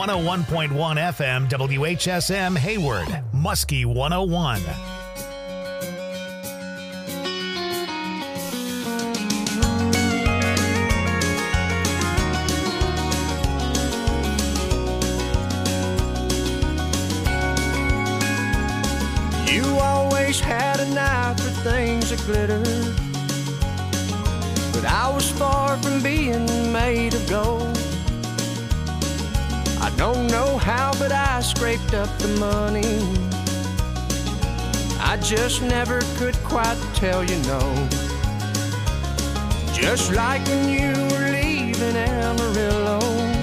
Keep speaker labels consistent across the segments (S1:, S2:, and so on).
S1: 101.1 FM WHSM Hayward, Muskie 101.
S2: You always had an eye for things that glitter, but I was far from being made of gold. I don't know how, but I scraped up the money. I just never could quite tell you no. Just like when you were leaving Amarillo,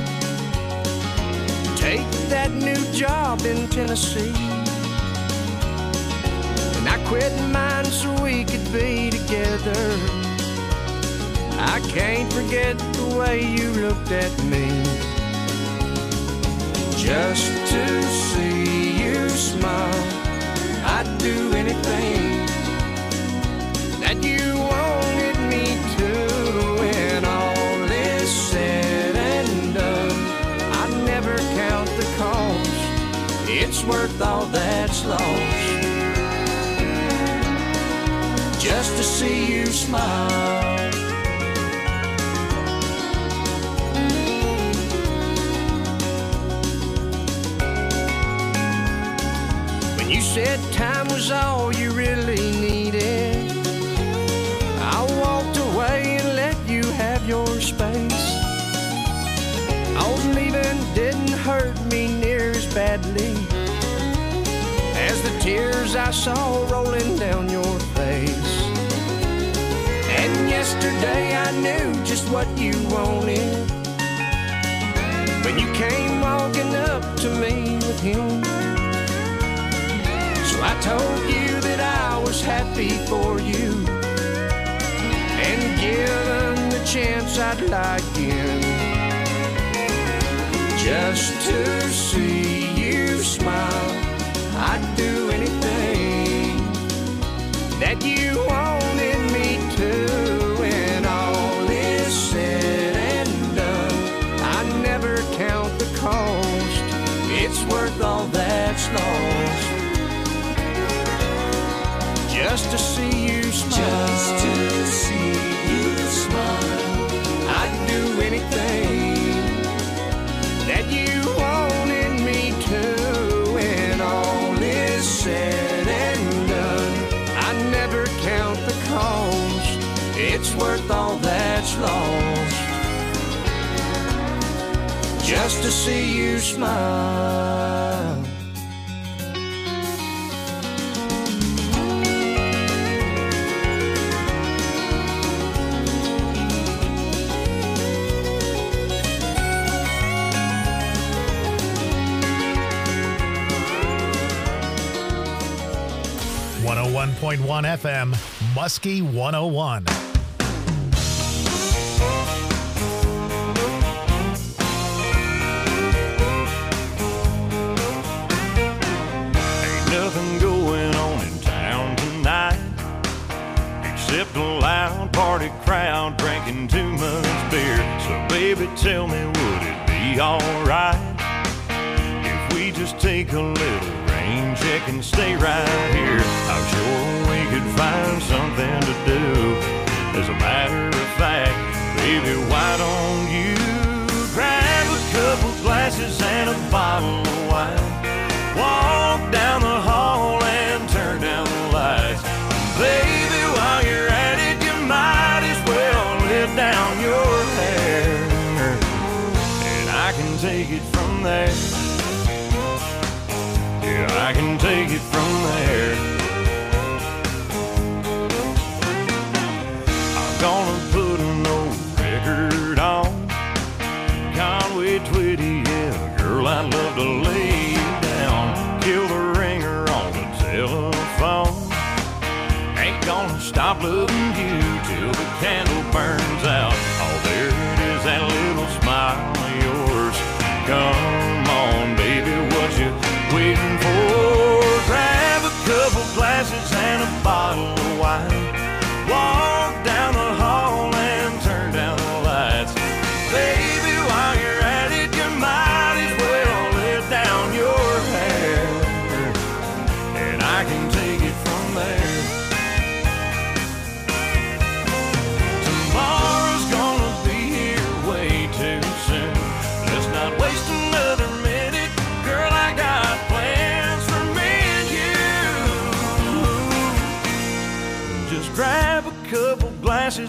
S2: take that new job in Tennessee. And I quit mine so we could be together. I can't forget the way you looked at me. Just to see you smile, I'd do anything that you wanted me to. When all is said and done, I never count the cost. It's worth all that's lost. Just to see you smile. When you said time was all you really needed, I walked away and let you have your space. Old leaving didn't hurt me near as badly as the tears I saw rolling down your face. And yesterday I knew just what you wanted when you came walking up to me with him. So I told you that I was happy for you, and given the chance I'd like in, just to see you smile. I'd do anything that you wanted me to. When all is said and done, I never count the cost. It's worth all that's lost. Just to see you smile. Just to see you smile. I'd do anything that you wanted me to. Said and done, I never count the cost. It's worth all that's lost. Just to see you smile.
S1: .1 FM, Muskie 101.
S3: Ain't nothing going on in town tonight except a loud party crowd drinking too much beer. So baby, tell me, would it be alright if we just take a little rain check and stay right here? I'm sure we could find something to do. As a matter of fact, baby, why don't you grab a couple glasses and a bottle of wine, walk down the hall and turn down the lights. Baby, while you're at it, you might as well let down your hair, and I can take it from there. Yeah, I can take it from there. I'm gonna put an old record on Conway Twitty, yeah, girl, I'd love to lay you down. Kill the ringer on the telephone. Ain't gonna stop loving you till the candle burns out. Oh, there it is, that little smile of yours. Come on, baby, what you waiting for? Grab a couple glasses and a bottle of wine, walk down the hall and turn down the lights. Baby, while you're at it, you might as well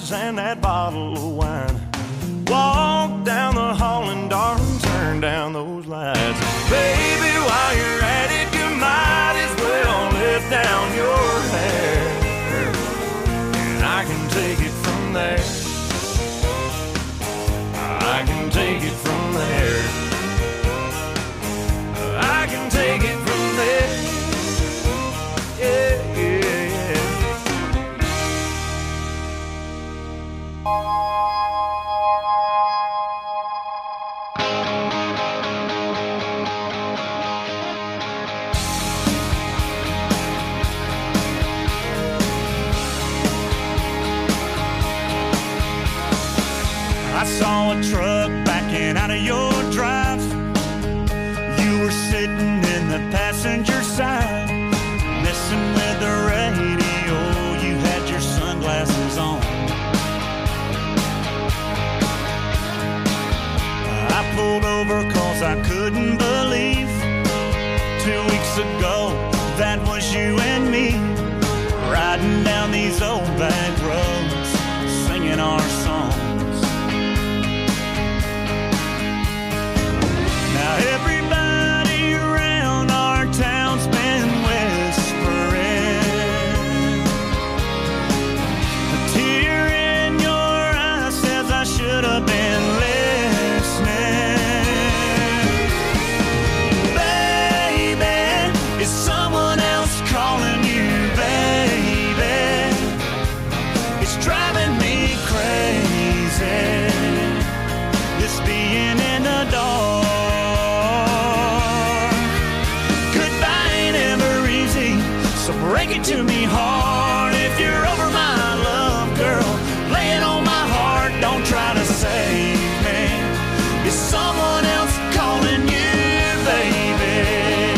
S3: glasses and that bottle of wine. Walk down the hall and darling, turn down those lights. Baby, while you're at it, you might as well let down your hair, and I can take it from there. I can take it from there. I can take it from there. Yeah, yeah, yeah. I saw a truck backing out of your drive. You were sitting in the passenger side, messing with the radio. You had your sunglasses on. I pulled over cause I couldn't believe 2 weeks ago that was you and me, riding down these old back roads, singing our songs. Now everybody around our town's been whispering. A tear in your eye says I should have been listening. Baby, is someone else calling you, baby? It's driving me crazy, this being in the dark. So break it to me hard if you're over my love, girl. Lay it on my heart, don't try to save me. Is someone else calling you, baby?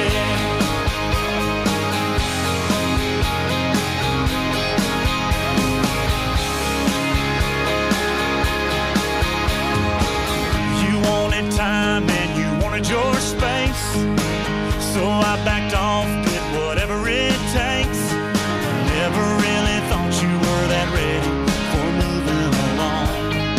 S3: You wanted time and you wanted your space, so I backed off, did whatever it takes. Never really thought you were that ready for moving along.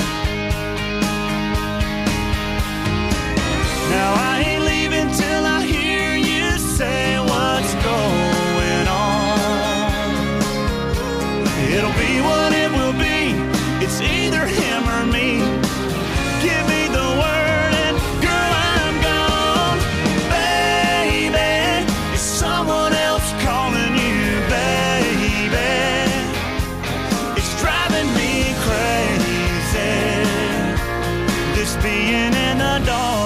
S3: Now I ain't leaving till I hear you say what's going on. It'll be what it will be, it's either him or me. Give me the word and girl, I'm gone. Baby, is someone else calling you, baby? It's driving me crazy, this being in the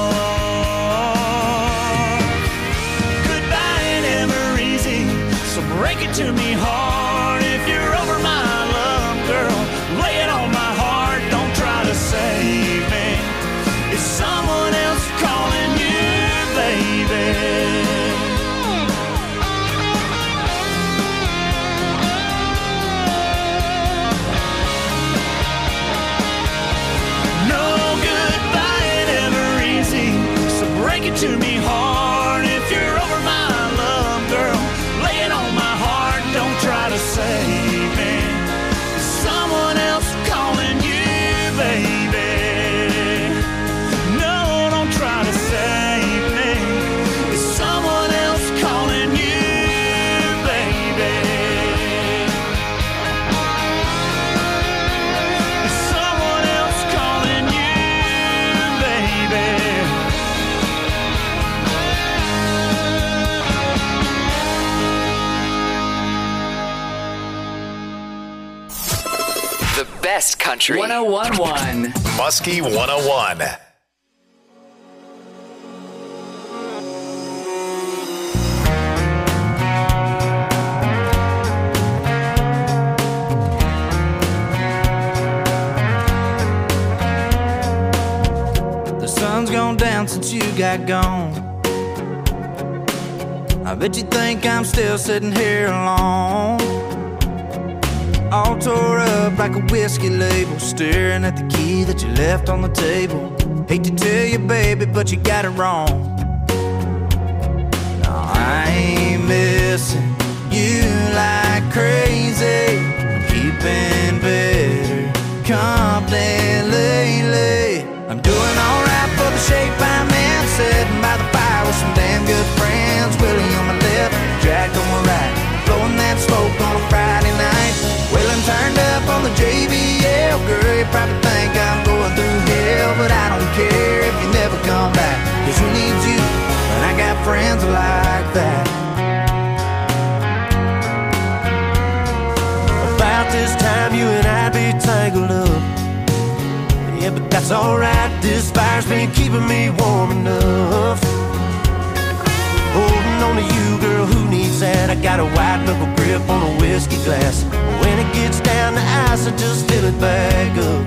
S3: dark. Goodbye ain't ever easy, so break it to me hard if you're over my love, girl. Lay it on my heart, don't try to save me. Is someone else calling you, baby? Break it to me hard if you're over my love, girl. Lay it on my heart, don't try to save me. Is someone else calling you, baby? No, don't try to save me. Is someone else calling you, baby? Is someone else calling you, baby?
S4: The best country. 101.1.
S1: Muskie 101.
S5: The sun's gone down since you got gone. I bet you think I'm still sitting here alone, all tore up like a whiskey label, staring at the key that you left on the table. Hate to tell you, baby, but you got it wrong. No, I ain't missing you like crazy. I'm keeping better
S2: but that's alright. This fire's been keeping me warm enough. Holding on to you, girl, who needs that? I got a white knuckle grip on a whiskey glass. When it gets down to ice, I just fill it back up.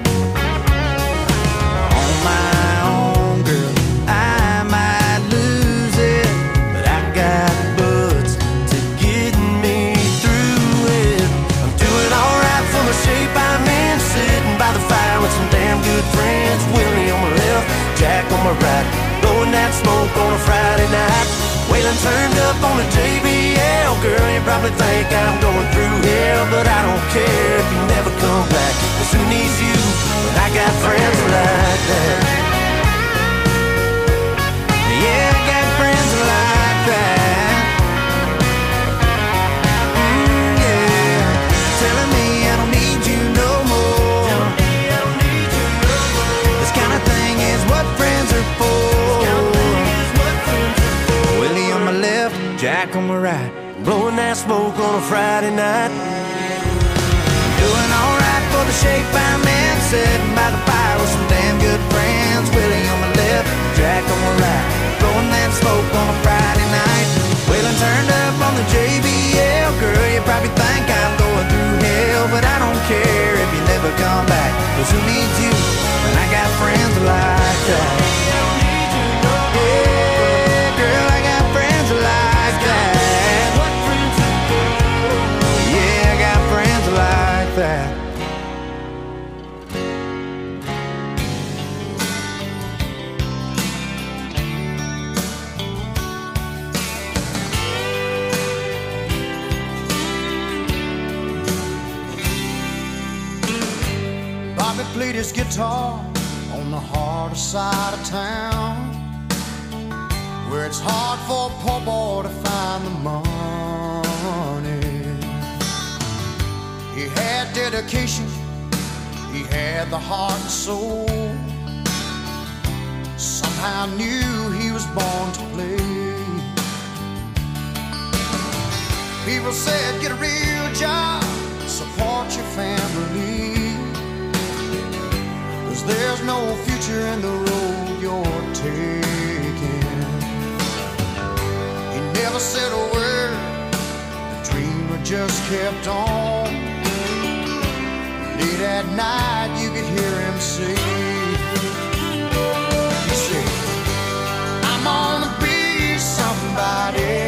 S2: On my own, girl, I might lose it, but I got buds to get me through it. I'm doing alright for the shape I'm in, sitting by the fire with some damn good friends. Willie on my left, Jack on my right, blowing that smoke on a Friday night. Waylon turned up on the JBL. Girl, you probably think I'm going through hell, but I don't care if you never come back. 'Cause who needs you when I got friends like that? Yeah, I got friends like that. Yeah, telling me I don't need you no more. This kind of thing is what friends are for. Jack on my right, blowing that smoke on a Friday night. Doing alright for the shape I'm in, sitting by the fire with some damn good friends. Willie on my left, Jack on my right, blowing that smoke on a Friday night. Waylon turned up on the JBL. Girl, you probably think I'm going through hell, but I don't care if you never come back. 'Cause who needs you when I got friends like that? Yeah, girl, I got friends like that.
S6: Bobby played his guitar on the harder side of town, where it's hard for a poor boy to find the money. He had dedication, he had the heart and soul. Somehow knew he was born to play. People said, get a real job, support your family, 'cause there's no future in the road you're taking. He never said a word, the dreamer just kept on. Late at night you could hear him say, he said, I'm gonna be somebody.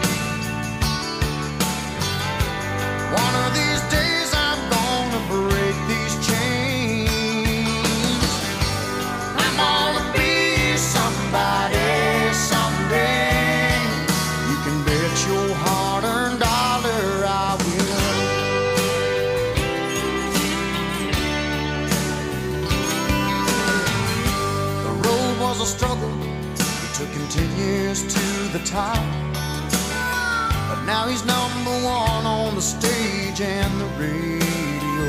S6: One of these days I'm gonna break these chains. I'm gonna be somebody someday. You can bet your hard-earned dollar I will. Was a struggle, it took him 10 years to the top, but now he's number one on the stage and the radio.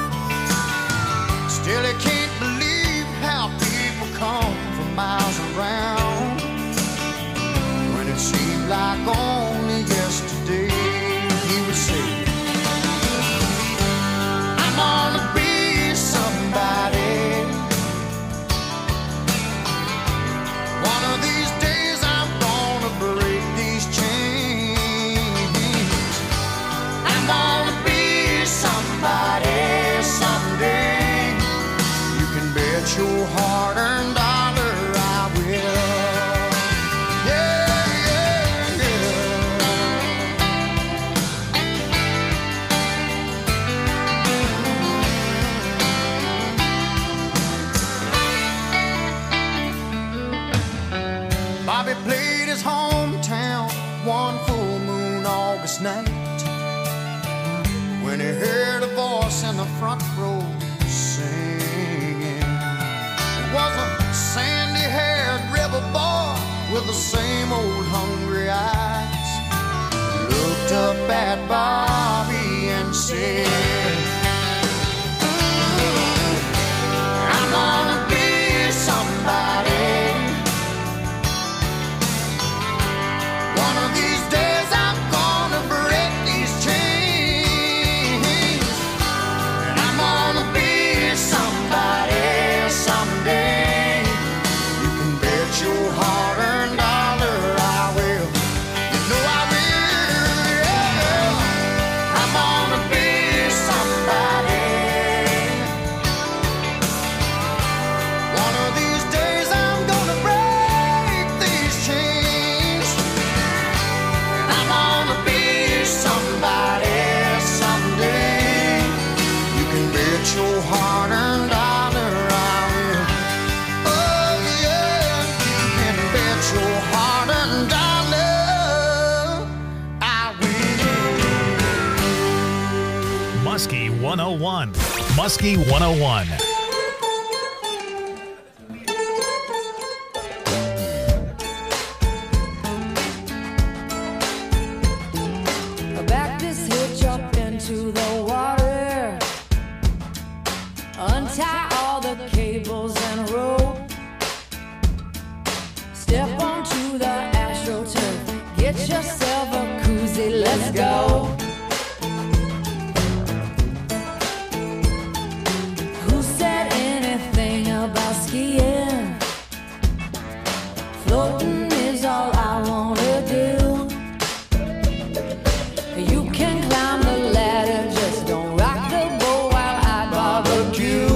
S6: Still he can't believe how people come from miles around, when it seemed like only yesterday he would say, I'm gonna be somebody. One of these days I'm gonna break these chains. I'm gonna be somebody someday. You can bet your hard-earned dollar I will. Yeah, yeah, yeah. Bobby played his hometown one full moon August night, when he heard a voice in the front row singing. It was a sandy-haired rebel boy with the same old hungry eyes. He looked up at Bobby and said, I'm gonna be somebody. One of these days I'm gonna break these chains, and I'm gonna be somebody someday.
S1: Muskie 101. Muskie 101.
S7: Back this hitch up into the water. Untie all the cables and rope. Step onto the AstroTurf. Get yourself a koozie, let's go. Who said anything about skiing? Floating is all I wanna do. You can climb the ladder, just don't rock the boat while I barbecue.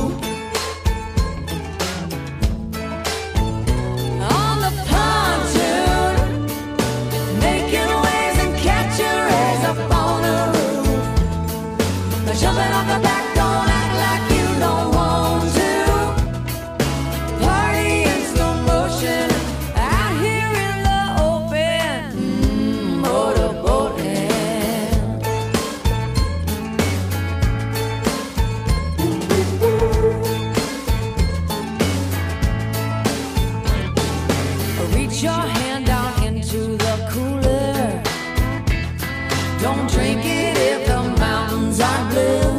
S7: On the pontoon, making waves and catching rays up on the roof. Jumping off the back, don't act like you don't want to. Party in slow motion, out here in the open, motorboating. Reach your hand down into the cooler. Don't drink it if the mountains are blue.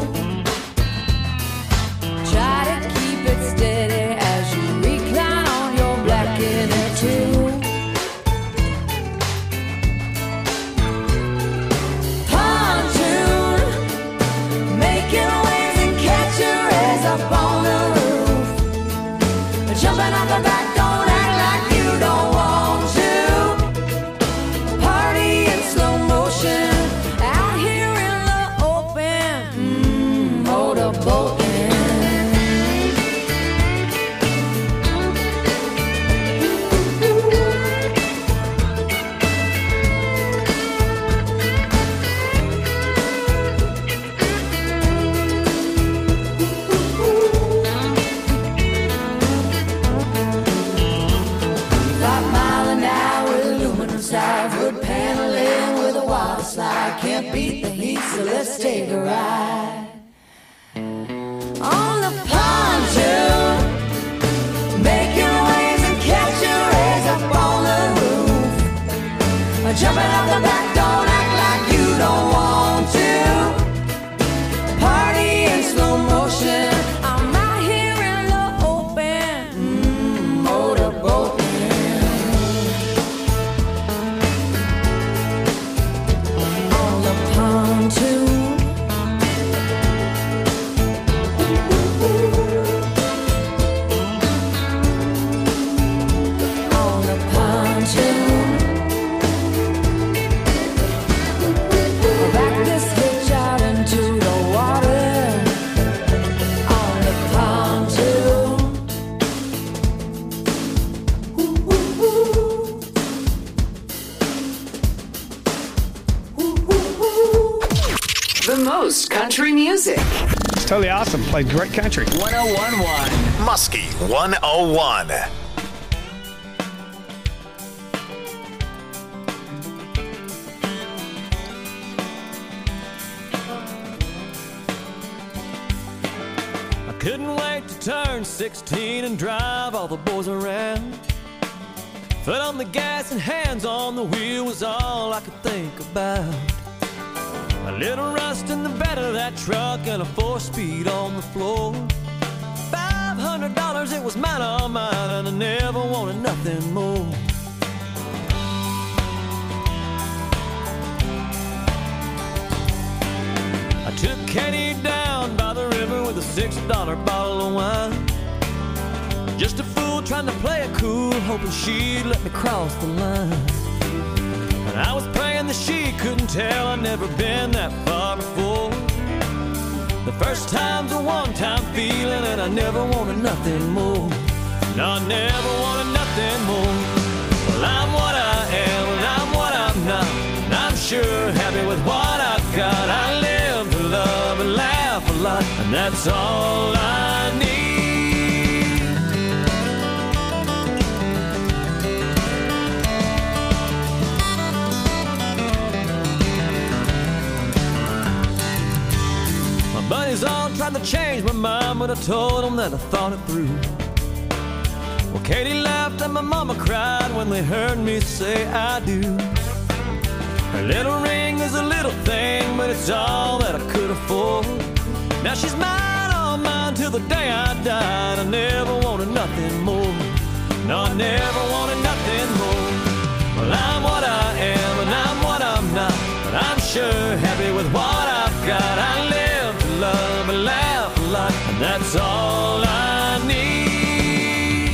S7: Try to keep it steady as you recline on your black inner tube. Pontoon, making waves and catching rays up on the roof. Jumping off the back, don't act like you don't want to. Party in slow motion, out here in the open, motorboating. Wood paneling with a water slide. Can't beat the heat, so let's take a ride. On the pontoon, making waves and catching rays up on the roof. Jumping off the back, don't act like you don't want to. Party in slow motion, I'm out here in the open, motorboating. Pontoon, on the pontoon. Back this hitch out into the water. On the pontoon.
S4: The most country music.
S8: It's totally awesome. Played great country.
S4: 1011.
S1: Muskie 101.
S3: I couldn't wait to turn 16 and drive all the boys around. Foot on the gas and hands on the wheel was all I could think about. A little rust in the bed of that truck and a 4-speed on the floor. $500, it was mine, all mine, and I never wanted nothing more. I took Kenny down by the river with a $6 bottle of wine. Just a fool trying to play it cool, hoping she'd let me cross the line. And I was praying that she couldn't tell I'd never been that far before. The first time's a one-time feeling, and I never wanted nothing more. No, I never wanted nothing more. Well, I'm what I am, and I'm what I'm not. And I'm sure happy with what I've got. I live to love and laugh a lot, and that's all I need.
S2: Friends all tried to change my mind, but I told them that I thought it through. Well, Katie laughed and my mama cried when they heard me say I do. Her little ring is a little thing, but it's all that I could afford. Now she's mine, all mine, till the day I died. I never wanted nothing more. No, I never wanted nothing more. Well, I'm what I am and I'm what I'm not, but I'm sure happy with what I've got. I live to love and laugh a lot, and that's all I need.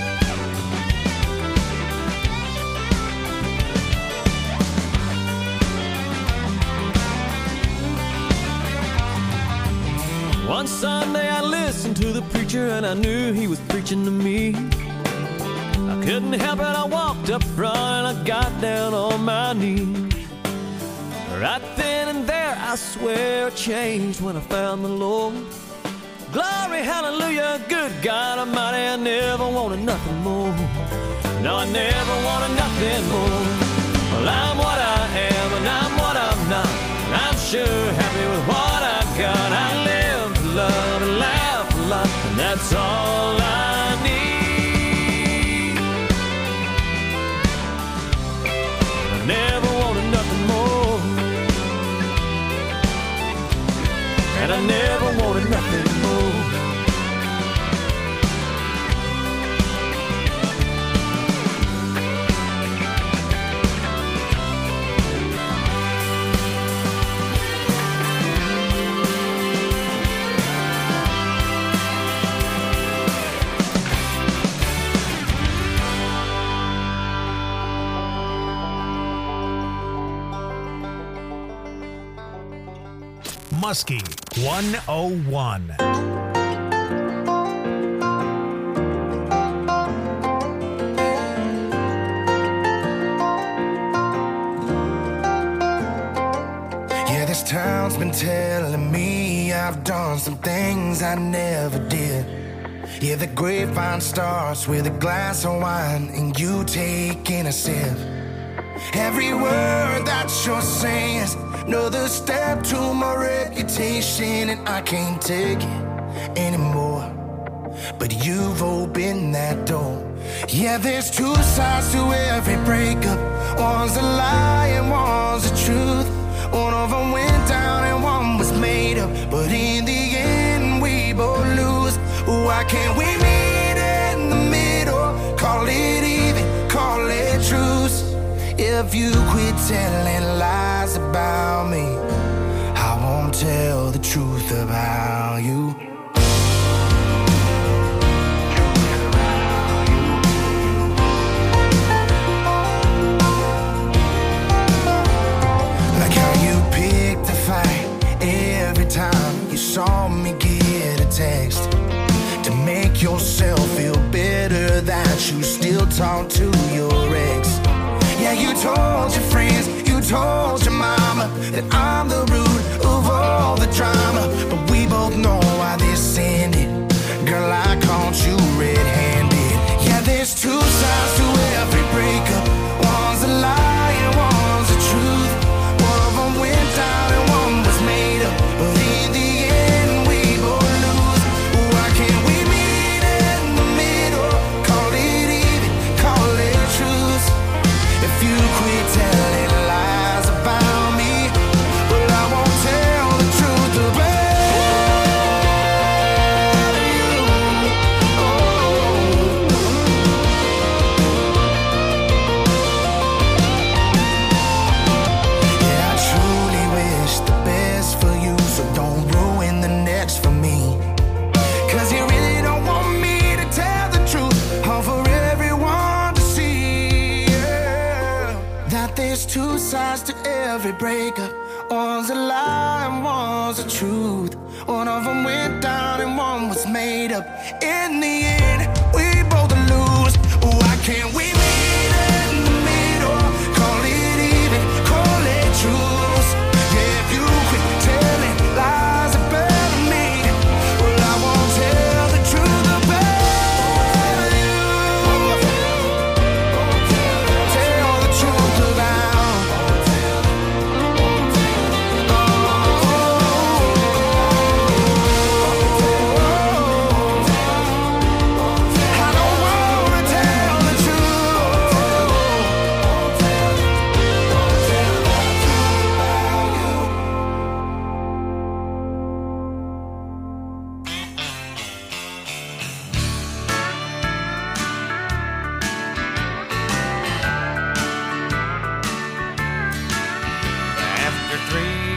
S2: One Sunday I listened to the preacher and I knew he was preaching to me. I couldn't help it, I walked up front and I got down on my knees. Right then and there, I swear I changed when I found the Lord. Glory, hallelujah, good God Almighty, I never wanted nothing more. No, I never wanted nothing more. Well, I'm what I am and I'm what I'm not, and I'm sure happy with what I got. I live to love and laugh a lot, and that's all I need. I never wanted nothing more, and I never wanted nothing more.
S1: Muskie 101.
S5: Yeah, this town's been telling me I've done some things I never did. Yeah, the grapevine starts with a glass of wine and you taking a sip. Every word that you're saying is another step to my reputation, and I can't take it anymore. But you've opened that door. Yeah, there's two sides to every breakup. One's a lie and one's the truth. One of them went down and one was made up, but in the end we both lose. Why can't we meet in the middle? Call it even, call it truce. If you quit telling lies about me, I won't tell the truth about you. Like how you picked a fight every time you saw me get a text, to make yourself feel better that you still talk to your ex. Yeah, you told your friends, you told your mama that I'm the root of all the drama. But we both know why this ended. Girl, I caught you red-handed. Yeah, there's two sides to every breakup. One's a lie and one's the truth. One of them went down and one was made up, but in the end we both lose. Why can't we meet in the middle? Call it even, call it truth. If you quit telling lies about me, well, I won't tell the truth about you. Oh. Yeah, I truly wish the best for you, so don't ruin the next for me. 'Cause you really don't want me to tell the truth, all for everyone to see. Yeah. That there's two sides to every breakup. One's a lie and one's the truth. One of them went down and one was made up. In the end, we both lose. Why can't we meet in the middle? Call it even, call it truth. Yeah, if you quit telling lies about me, well, I won't tell the truth about you. Tell the truth about.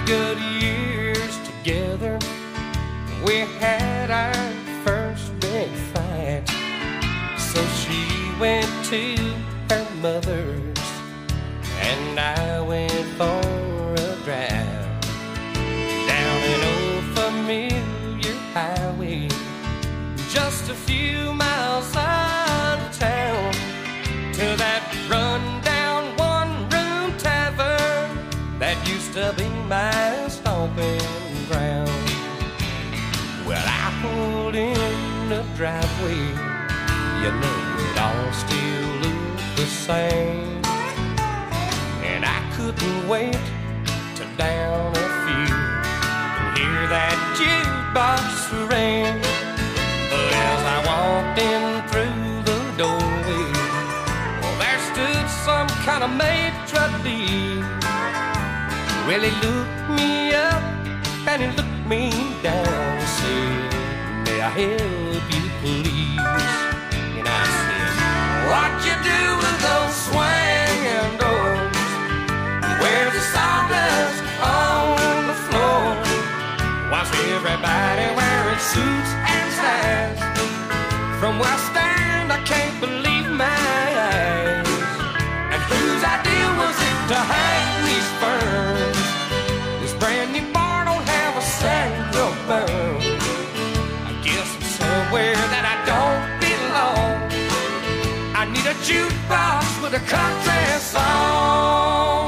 S2: good years together. We had our first big fight, so she went to her mother's and I went for a drive down an old familiar highway, just a few miles out of town, to that run-down one-room tavern that used to be my stomping ground. Well, I pulled in the driveway, you know it all still looked the same, and I couldn't wait to down a few and hear that jukebox ring. But as I walked in through the doorway, well, there stood some kind of maitre d'. Well, he looked me up and he looked me down and said, "May I help you, please?" And I said, "What you do with those swinging doors? Where's the sawdust on the floor? Why's everybody wearing suits and ties? From where I stand, I can't believe my eyes. And whose idea was it to hang these ferns? This brand new bar don't have a single burn. I guess I'm somewhere that I don't belong. I need a jukebox with a country song."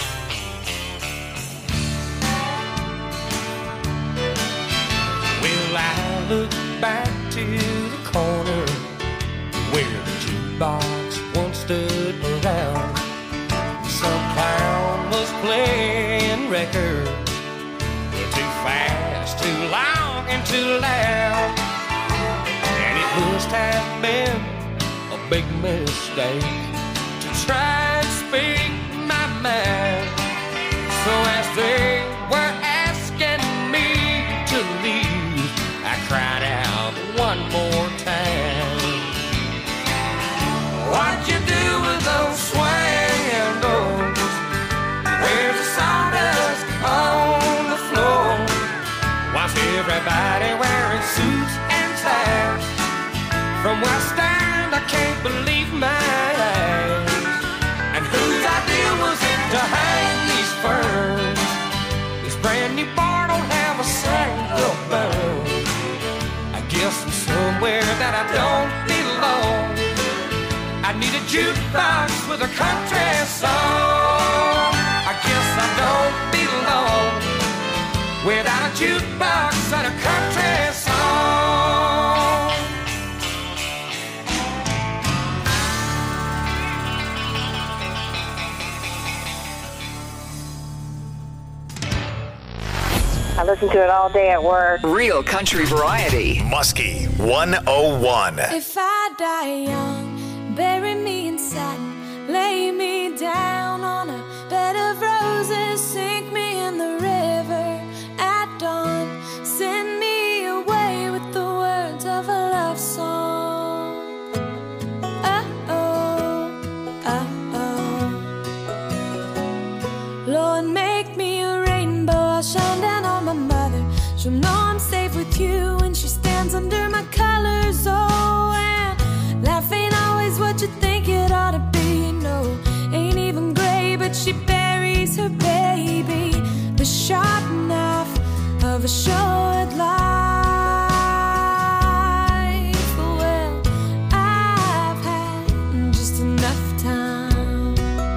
S2: Well, I look back to the corner where the jukebox once stood around. Some clown was playing records, too fast, too long, and too loud. And it must have been a big mistake to try and speak my mind. So as they were asking me to leave, I cried out one more time, "What you do with those swinging doors? Where's the sawdust on the floor? Why's everybody wearing suits and ties? From where I stand, I can't believe my eyes. And whose idea was it to hang these ferns? This brand new bar don't have a single burn. I guess I'm somewhere that I don't belong. I need a jukebox with a country song. I guess I don't belong without a jukebox and a country song."
S9: I listen to it all day at work.
S4: Real country variety.
S1: Muskie 101.
S7: If I die young, bury me in satin, lay me down on a bed of roses, sink me in the river at dawn, send me away with the words of a love song. Uh-oh, uh-oh. Lord, make me a rainbow, I'll shine down on my mother. She'll know I'm safe with you when she stands under my colors. Oh, and life ain't always what you think it ought to be. No, ain't even gray, but she buries her baby. The sharp knife of a short life. Well, I've had just enough time.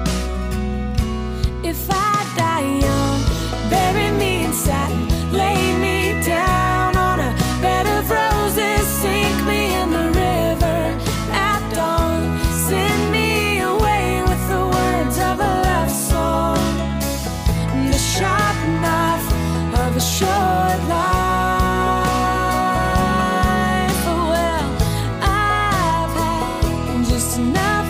S7: If I die young, bury me in satin, lay me down on a bed of roses, sink me in the river at dawn, send me away with the words of a love song. The sharp knife of a short life. Well, I've had just enough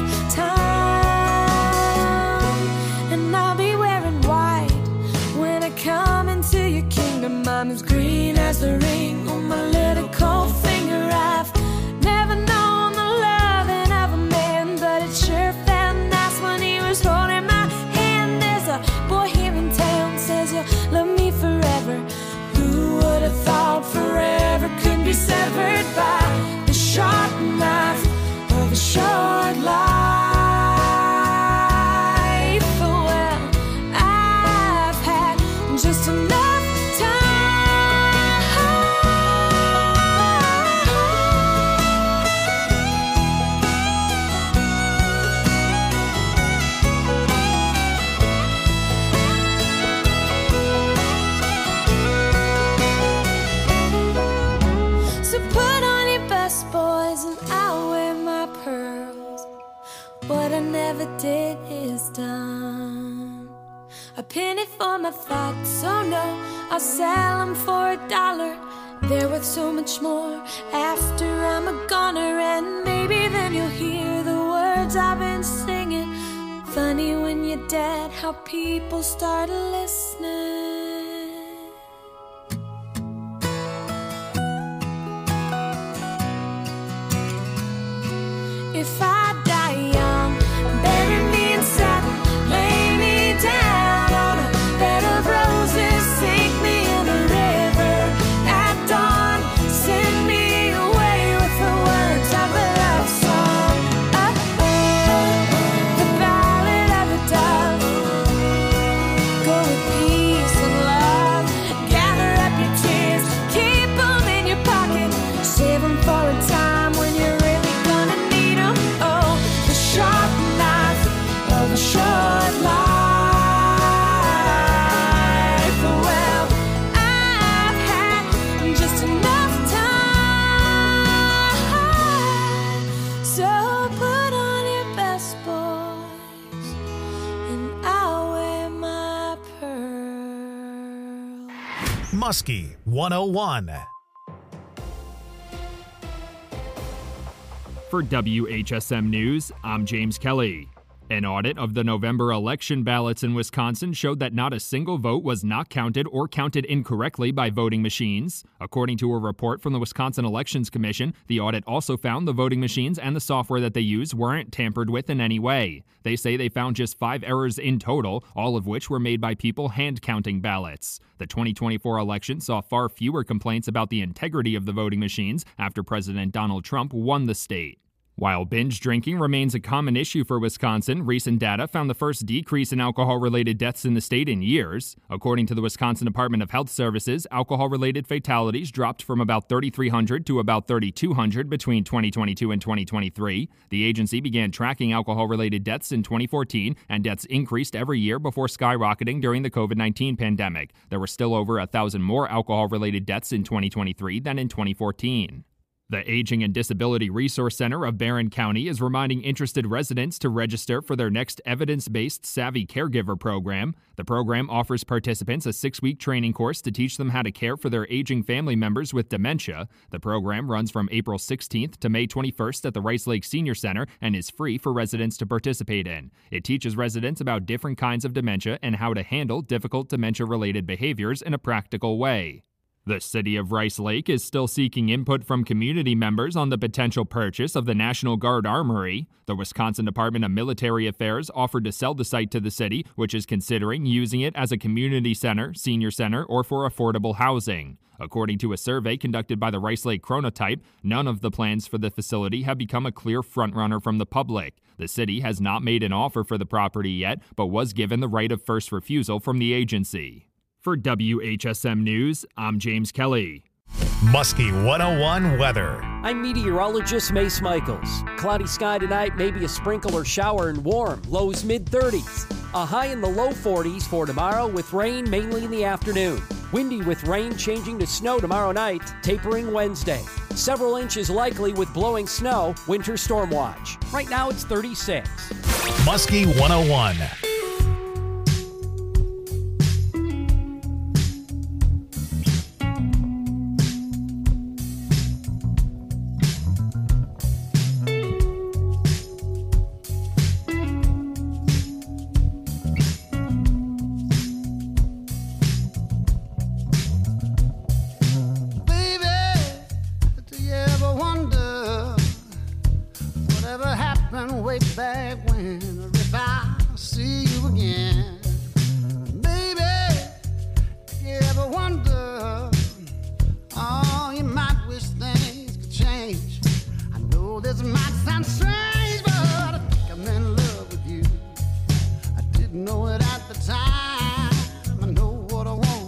S7: time, and I'll be wearing white when I come into your kingdom. I'm as green as the ring on my little cold finger. I've never known the loving of a man, but it sure felt nice when he was holding my hand. There's a boy here in town says you'll love me just enough So put on your best boys and I'll wear my pearls. What I never did is done. A penny for my thoughts, oh no, I'll sell them for $1. They're worth so much more after I'm a goner. And maybe then you'll hear the words I've been singing. Funny when you're dead, how people start listening. If I die young, bury me in satin, lay me down on a bed of roses, sink me in the river at dawn, send me away with the words of a love song. The ballad of a dove. Go with peace and love, gather up your tears, keep them in your pocket, save them for a time when you're really gonna need them. Oh, the sharp knife of a short life. Well, I've had just enough time. So put on your best boys and I'll wear my pearl.
S1: Muskie 101.
S10: For WHSM News, I'm James Kelly. An audit of the November election ballots in Wisconsin showed that not a single vote was not counted or counted incorrectly by voting machines. According to a report from the Wisconsin Elections Commission, the audit also found the voting machines and the software that they use weren't tampered with in any way. They say they found just 5 errors in total, all of which were made by people hand-counting ballots. The 2024 election saw far fewer complaints about the integrity of the voting machines after President Donald Trump won the state. While binge drinking remains a common issue for Wisconsin, recent data found the first decrease in alcohol-related deaths in the state in years. According to the Wisconsin Department of Health Services, alcohol-related fatalities dropped from about 3,300 to about 3,200 between 2022 and 2023. The agency began tracking alcohol-related deaths in 2014, and deaths increased every year before skyrocketing during the COVID-19 pandemic. There were still over 1,000 more alcohol-related deaths in 2023 than in 2014. The Aging and Disability Resource Center of Barron County is reminding interested residents to register for their next evidence-based Savvy Caregiver program. The program offers participants a 6-week training course to teach them how to care for their aging family members with dementia. The program runs from April 16th to May 21st at the Rice Lake Senior Center and is free for residents to participate in. It teaches residents about different kinds of dementia and how to handle difficult dementia-related behaviors in a practical way. The city of Rice Lake is still seeking input from community members on the potential purchase of the National Guard Armory. The Wisconsin Department of Military Affairs offered to sell the site to the city, which is considering using it as a community center, senior center, or for affordable housing. According to a survey conducted by the Rice Lake Chronotype, none of the plans for the facility have become a clear frontrunner from the public. The city has not made an offer for the property yet, but was given the right of first refusal from the agency. For WHSM News, I'm James Kelly.
S1: Muskie 101 weather.
S11: I'm meteorologist Mace Michaels. Cloudy sky tonight, maybe a sprinkle or shower and warm. Lows mid-30s. A high in the low 40s for tomorrow with rain mainly in the afternoon. Windy with rain changing to snow tomorrow night, tapering Wednesday. Several inches likely with blowing snow, winter storm watch. Right now it's 36.
S1: Muskie 101.
S6: Way back when, or if I see you again, baby, if you ever wonder, oh, you might wish things could change. I know this might sound strange, but I think I'm in love with you. I didn't know it at the time. I know what I want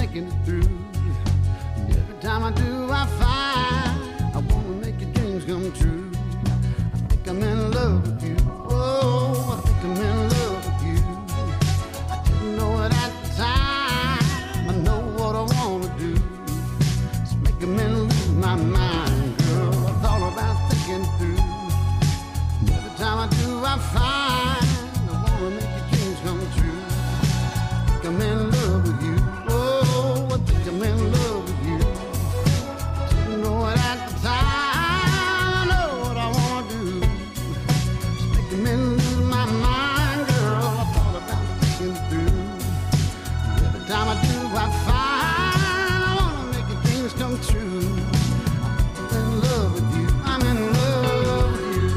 S6: making it through. And every time I do, I find I wanna make your dreams come true. I think I'm in love with you. Oh, I think I'm in love with you. I didn't know it at the time. I know what I wanna do. It's making me lose my mind, girl. I thought about thinking through. And every time I do, I find I wanna make your dreams come true. I think I'm in love with you. Oh, I think I'm in love with you. Didn't know it at the time. I know what I wanna do. It's making me lose my mind, girl. I thought about thinking through. And every time I do, I find I wanna make your dreams come true. I'm in love with you. I'm in love with you.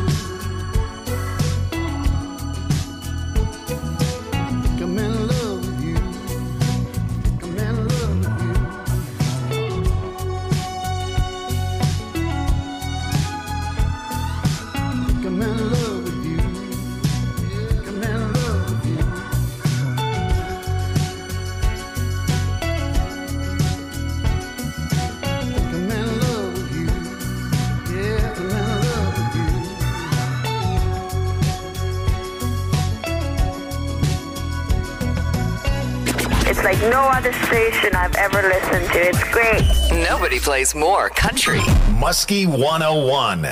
S6: I think I'm in love with you. I think I'm in love with you. I think I'm in love with you. Yeah, I'm in love with you. I think I'm in love with you. Yeah, I'm in love with you.
S9: It's like no other station I've ever listened to. It's great.
S4: Nobody plays more country.
S1: Muskie 101.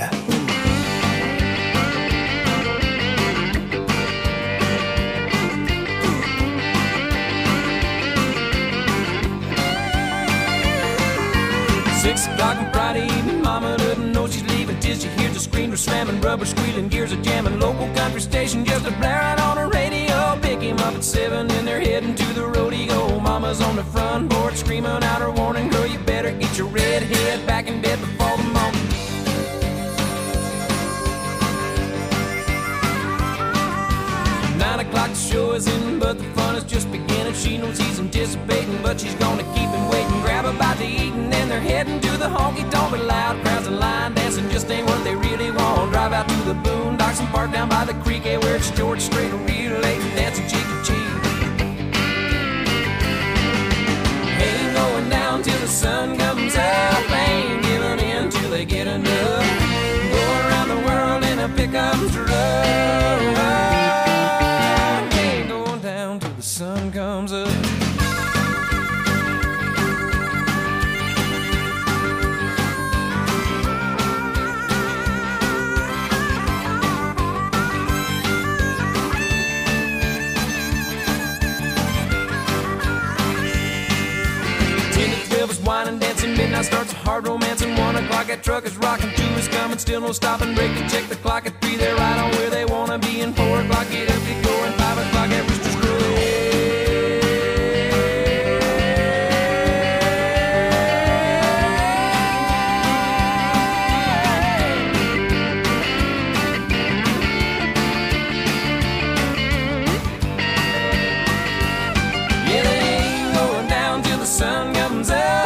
S12: Six o'clock on Friday evening, mama doesn't know she's leaving till she hears the screamer slamming, rubber squealing, gears are jamming, local country station just a blaring on the radio. Pick him up at 7 and they're heading to the rodeo. Mama's on the front porch screaming out her warning, girl, you better get your red head back in bed before the morning. The show is in, but the fun is just beginning. She knows he's anticipating, but she's gonna keep him waiting. Grab a bite to eat, and then they're heading to the honky-tonk. But loud crowds and line dancing just ain't what they really want. Drive out to the boondocks and park down by the creek, where it's George Strait, real late, dancing cheek to cheek. Ain't going down till the sun comes up. Ain't giving in till they get enough. Go around the world in a pickup truck. The sun comes up. Wine and dancing, midnight starts a hard romance, and 1 o'clock that truck is rocking, 2 is coming, still no stopping, break and check the clock at 3, they're right on where they wanna be, and 4 o'clock get up, get going, 5 o'clock at Rooster's Crow. Yeah, they ain't going down till the sun comes up.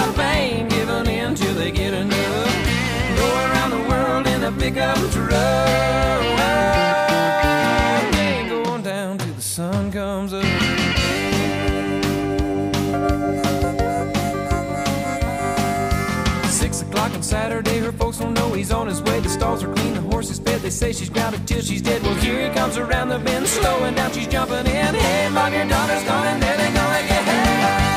S12: Pickup truck. Ain't going down till the sun comes up. 6 o'clock on Saturday, her folks don't know he's on his way. The stalls are clean, the horse is fed. They say she's grounded till she's dead. Well, here he comes around the bend, slowing down, she's jumping in. Hey, mom, your daughter's gone, and there they go again.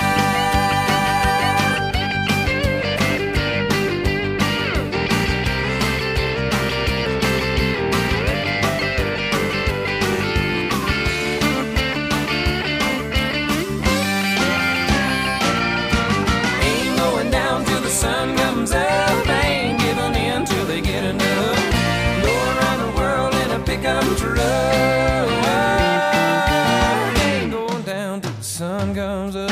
S12: Sun comes up, ain't giving in till they get enough. Go around the world in a pickup truck. Ain't going down till the sun comes up.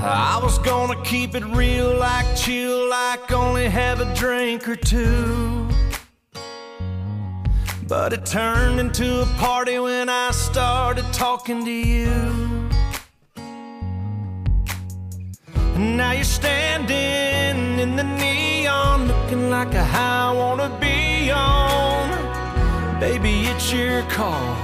S3: I was gonna keep it real, like chill, like only have a drink or two. But it turned into a party when I started talking to you. And now you're standing in the neon, looking like a high I wanna be on. Baby, it's your call,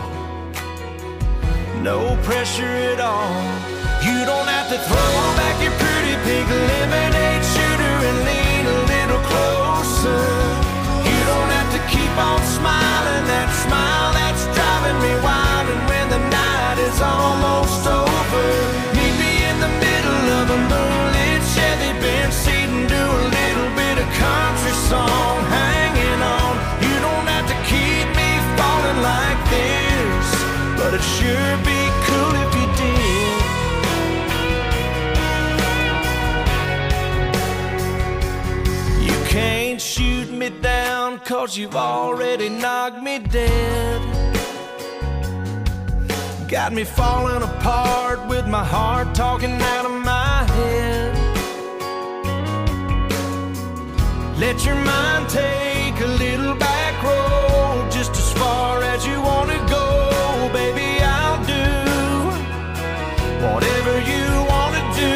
S3: no pressure at all. You don't have to throw back your pretty pink lemonade shooter and lean a little closer. You don't have to keep on smiling, that smile that's driving me wild. And when the night is almost over, meet me in the middle of a moonlit Chevy Benz seat and do a little bit of country song, hanging on. You don't have to keep me falling like this, but it'd sure be cool if you did. Can't shoot me down, 'cause you've already knocked me dead. Got me falling apart with my heart talking out of my head. Let your mind take a little back road, just as far as you want to go. Baby, I'll do whatever you want to do.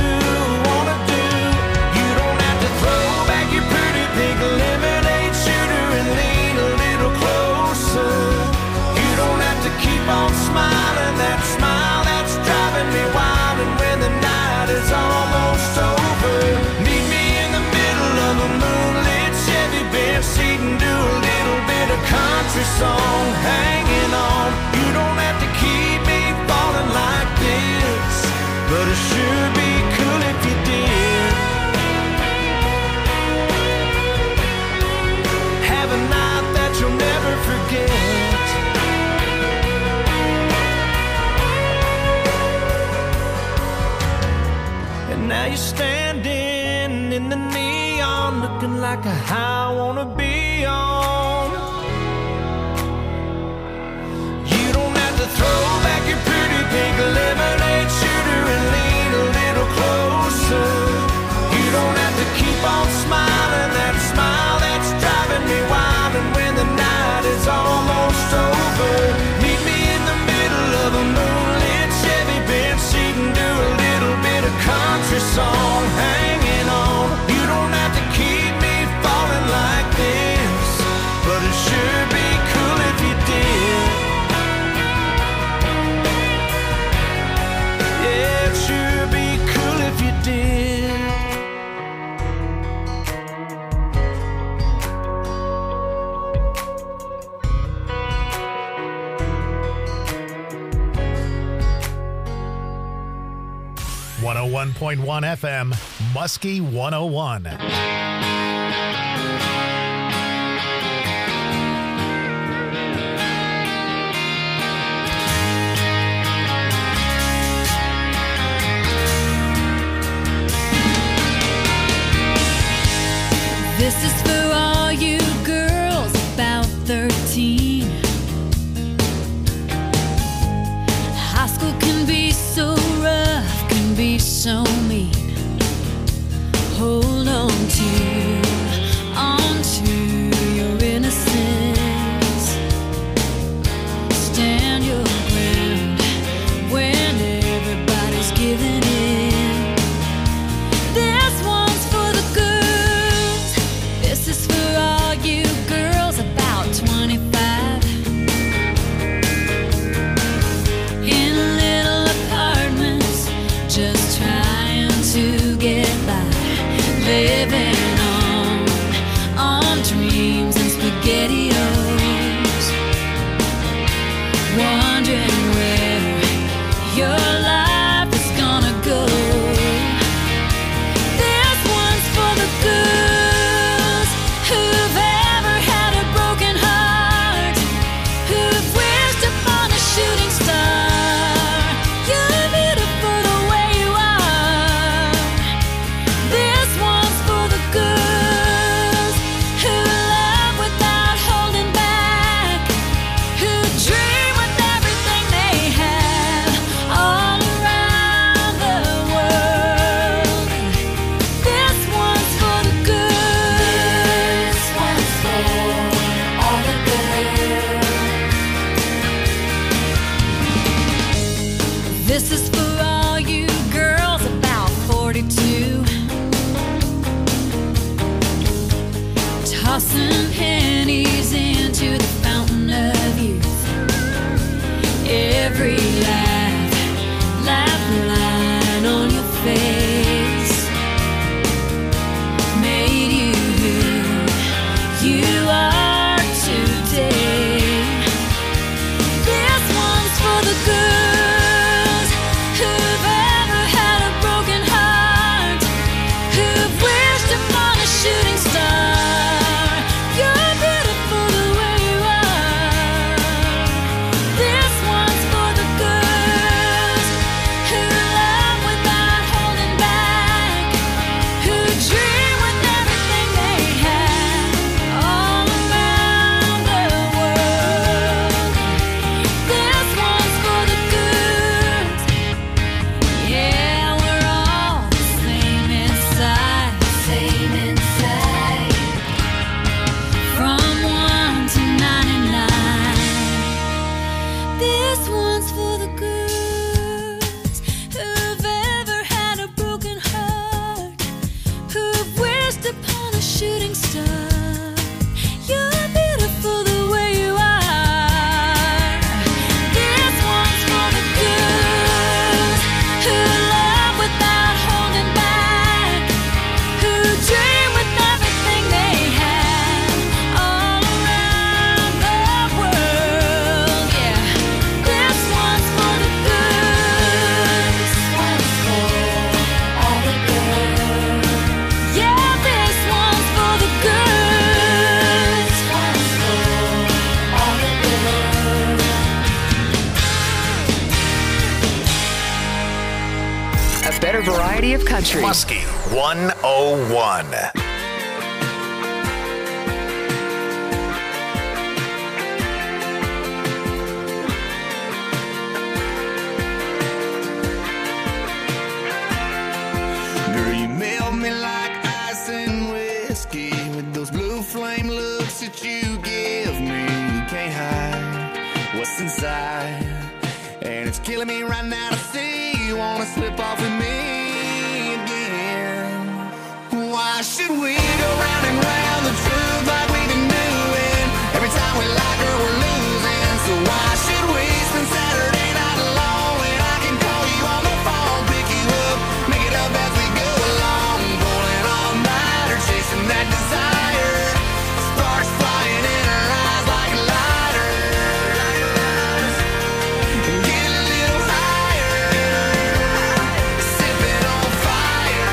S3: You don't have to throw back your pink lemonade shooter and lean a little closer. You don't have to keep on smiling, that smile that's driving me wild. And when the night is almost over, meet me in the middle of a moonlit Chevy Benz seat and do a little bit of country song, hanging on. You don't have to keep me falling like this, but it sure be cool if you did. Have a night that you'll never forget. And now you're standing in the neon, looking like a high I wanna be on. You don't have to throw back your pretty pink lemonade shooter and lean a little closer. You don't have to keep on smiling, that smile that's driving me wild. And when the night is almost over, meet me in the middle of a moonlit Chevy Benz seat and do a little bit of country song, hanging on. You don't have to keep me falling like this, but it sure be cool if you did. Yeah, it sure be cool if you did.
S1: .1 FM, Muskie 101.
S7: This is for all you girls about 13. High school can be so rough, can be so mean. Hold on to your innocence. Stand your ground when everybody's giving in. This one's for the girls. This is for all you girls about 25. In little apartments, just trying to get by, living on dreams and SpaghettiOs, wondering where your life is gonna go. This one's for the girls who've ever had a broken heart, who've wished upon a shooting star. You're beautiful the way you are. This one's for the tossing pennies into the fountain of youth. Every laugh line on your face made you who you are today. This one's for the girls who've ever had a broken heart, who've wished upon a shooting star. You're beautiful the way you are. This one's for the girls who love without holding back, who dream with everything they have all around the world. This one's for the girls. Yeah, we're all the same inside, same inside. From 1 to 99. This one's for the girls who've ever had a broken heart, who've wished upon a shooting star. You're beautiful the way you are. This one's for the girls who love without holding back, who dream with everything they have all around the world. Yeah, this one's for the girls. This one's for all the girls. Yeah, this one's for the girls. This one's for all the girls.
S4: A better variety of country.
S1: Muskie 101.
S5: Girl, you melt me like ice and whiskey with those blue flame looks that you give me. You can't hide what's inside, and it's killing me right now to see you wanna slip off with me again. Why should we go round and round the truth like we've been doing? Every time we like her, we're losing. So why should we spend Saturday night alone when I can call you on the phone, pick you up, make it up as we go along, pulling all nighter, chasing that desire, sparks flying in her eyes like lighters. Get a little higher, sipping on fire.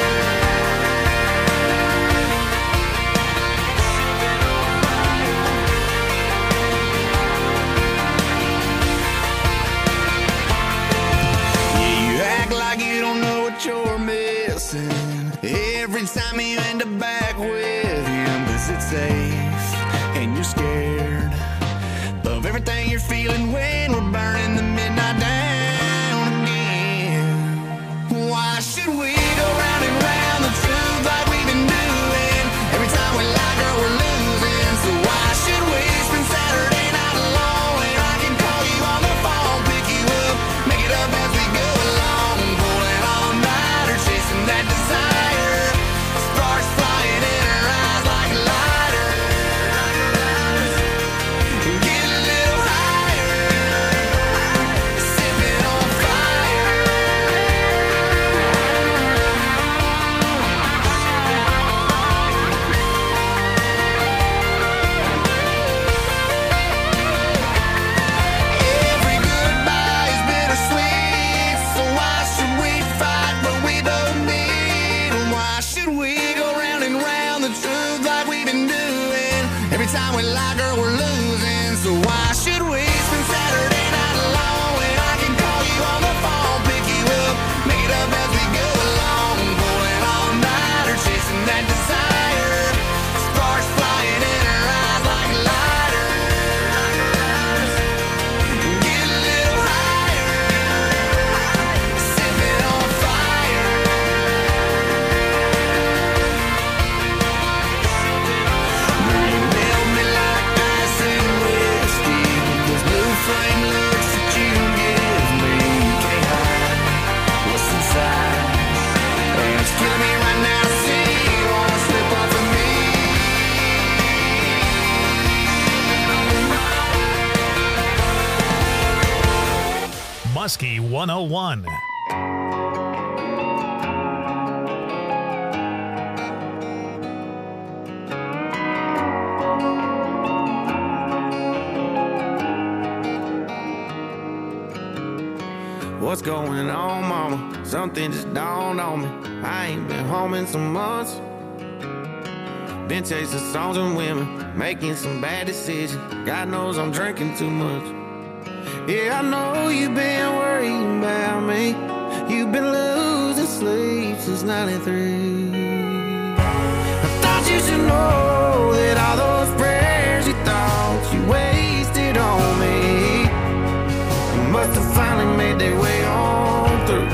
S5: Yeah, you act like you don't know what you're missing every time you end up back with him, 'cause it's safe and you're scared of everything you're feeling when we're burning the midnight down again. Why should we go round and round the truth like we've been doing? Every time we like her, we're losing. So why should we spend Saturday night alone when I can call you on the phone, pick you up, make it up as we go along, pulling all nighter, chasing that desire, sparks flying in her eyes like lighters. Get a little higher, sipping on fire.
S1: Muskie 101.
S13: What's going on, mama? Something just dawned on me. I ain't been home in some months. Been chasing songs and women, making some bad decisions. God knows I'm drinking too much. Yeah, I know you've been worrying about me. You've been losing sleep since 93. I thought you should know that all those prayers you thought you wasted on me must have finally made their way on through.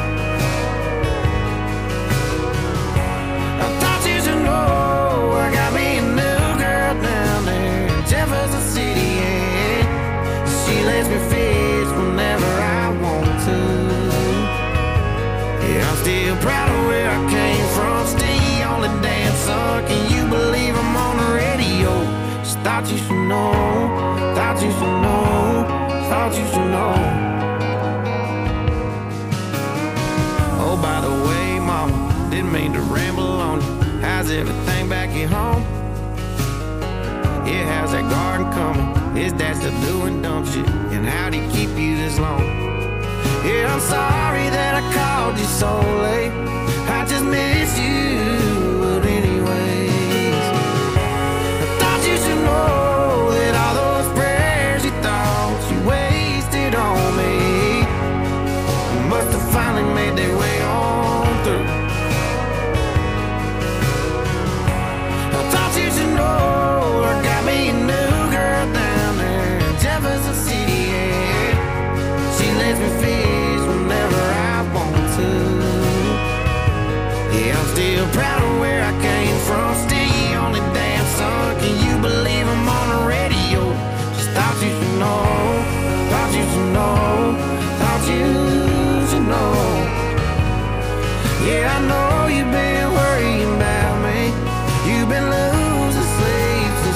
S13: I thought you should know I got me a new girl down there in Jefferson City, and she lets me fish whenever I want to. Yeah, I'm still proud of where I came from, still on the dance floor. Can you believe I'm on the radio? Just thought you should know, thought you should know, thought you should know. Oh, by the way, mama, didn't mean to ramble on you. How's everything back at home? Yeah, how's that garden coming? Is dad still doing dumb shit? And how'd he keep you this long? Yeah, I'm sorry that I called you so late. I just miss you, but anyways, I thought you should know that all those prayers you thought you wasted on me must have finally made their way on through. I thought you should know I got me a new girl down there in Jefferson City, and she lets me fish whenever I want to. Yeah, I'm still proud of where I came from, still on the damn song. Can you believe I'm on the radio? Just thought you should know, thought you should know, thought you should know. Yeah, I know you've been worrying about me. You've been losing sleep since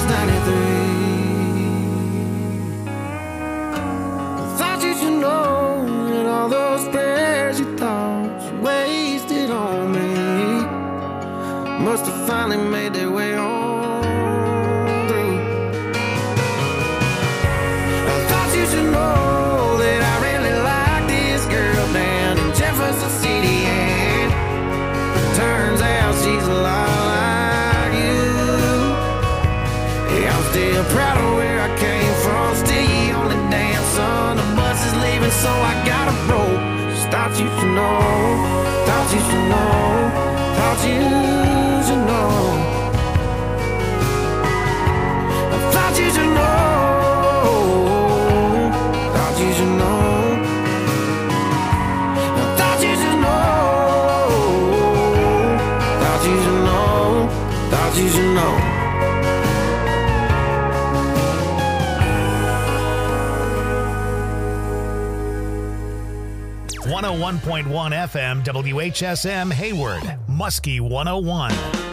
S13: 93. I thought you should know that all those prayers you thought you wasted on me must have finally made their way on through. I thought you should know that I really like this girl down in Jefferson City, and turns out she's a lot like you. Yeah, I'm still proud of where I came from, still on the dance on. The bus is leaving, so I gotta roll. Just thought you should know, thought you should know, thought you should know. I thought you should know, thought you should know. I thought you should know, thought you should know, thought you should know.
S1: 101.1 FM WHSM Hayward, Muskie 101.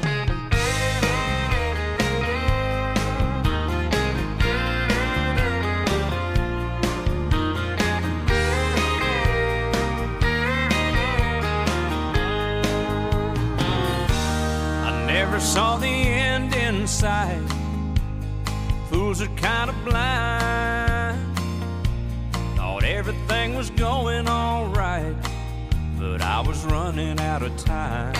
S12: I never saw the end in sight. Fools are kind of blind. Thought everything was going all right, but I was running out of time.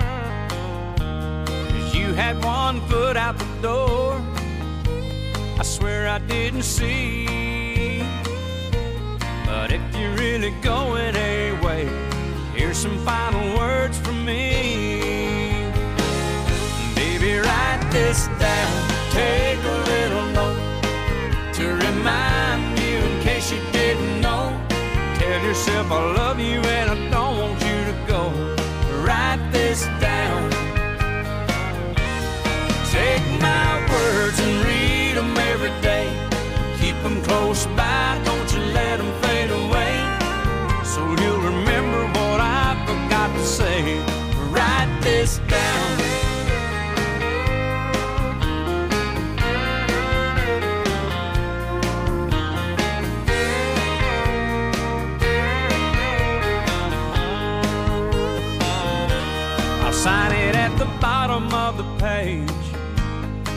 S12: 'Cause you had one foot out the door, I swear I didn't see. But if you're really going away, here's some final words from me. Baby, write this down, take a little note to remind you in case you didn't know. Tell yourself I love you and I don't want you to go. Write this down, take my words and read them every day. Keep them close by, don't you let them fade away. So you'll remember what I forgot to say. Write this down. sign it at the bottom of the page.